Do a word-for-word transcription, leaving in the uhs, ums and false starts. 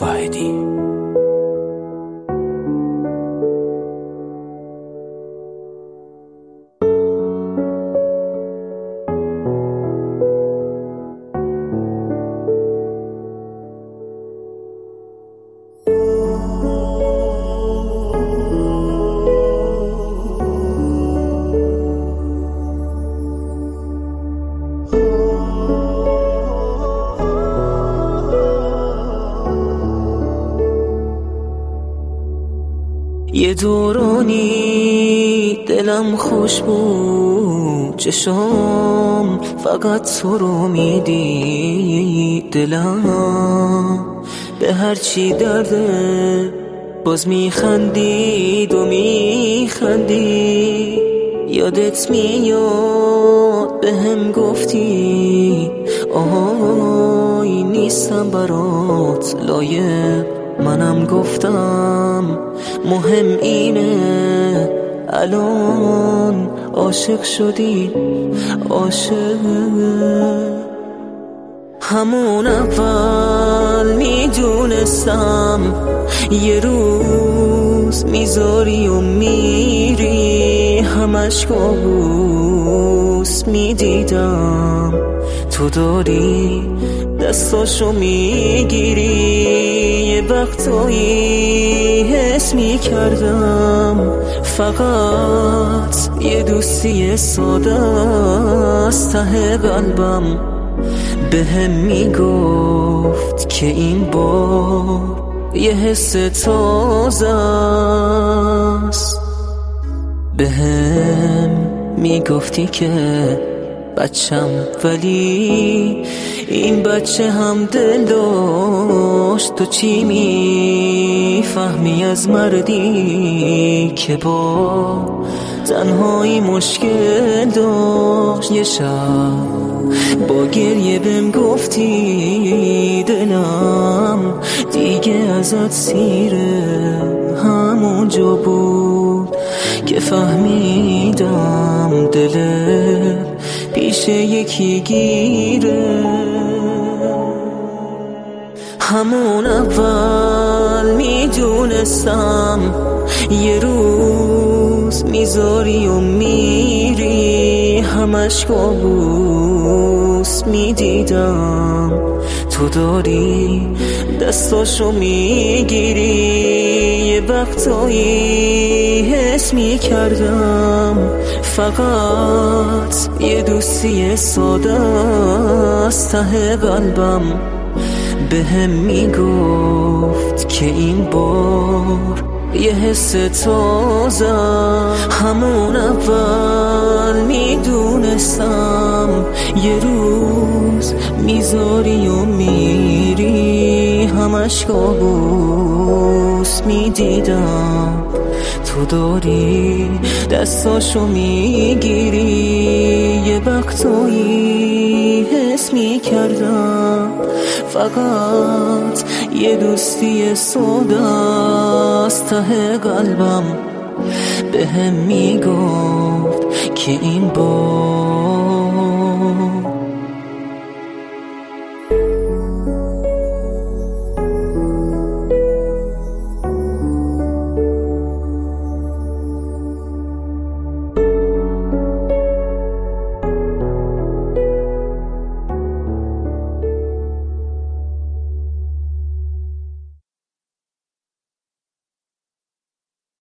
واحدی. یه دورانی دلم خوش بود، چشام فقط تو رو میدید. دلم به هرچی درده باز میخندید و میخندید. یادت میاد به هم گفتی آهای نیستم برات لایق. منم گفتم مهم اینه الان عاشق شدی. عاشق همون اول میدونستم یه روز میذاری و میری. همش کابوس میدیدم تو داری دستاشو میگیری. یه وقتایی حس میکردم فقط یه دوستی ساده از ته قلبم به هم میگفت که این بار یه حس تازه است. به هم میگفتی که بچم ولی این بچه هم دل داشت. تو چی میفهمی از مردی که با تنهایی مشکل داشت؟ یه شب با گریه بهم گفتی دلم دیگه ازت سیره. همونجا بود که فهمیدم دلت پیش یکی گیره. همون اول میدونستم یه روز میذاری و میری. همش کابوس میدیدم تو داری دستاشو میگیری. یه وقتایی حس میکردم فقط یه دوستی ساده از ته قلبم به هم میگفت که این بار یه حس تازه. همون اول میدونستم یه روز میذاری و میری. همش کابوس میدیدم تو داری دستاشو میگیری. یه وقتایی حس میکردم فقط یه دوستی ساده از ته قلبم به هم میگفت که این بار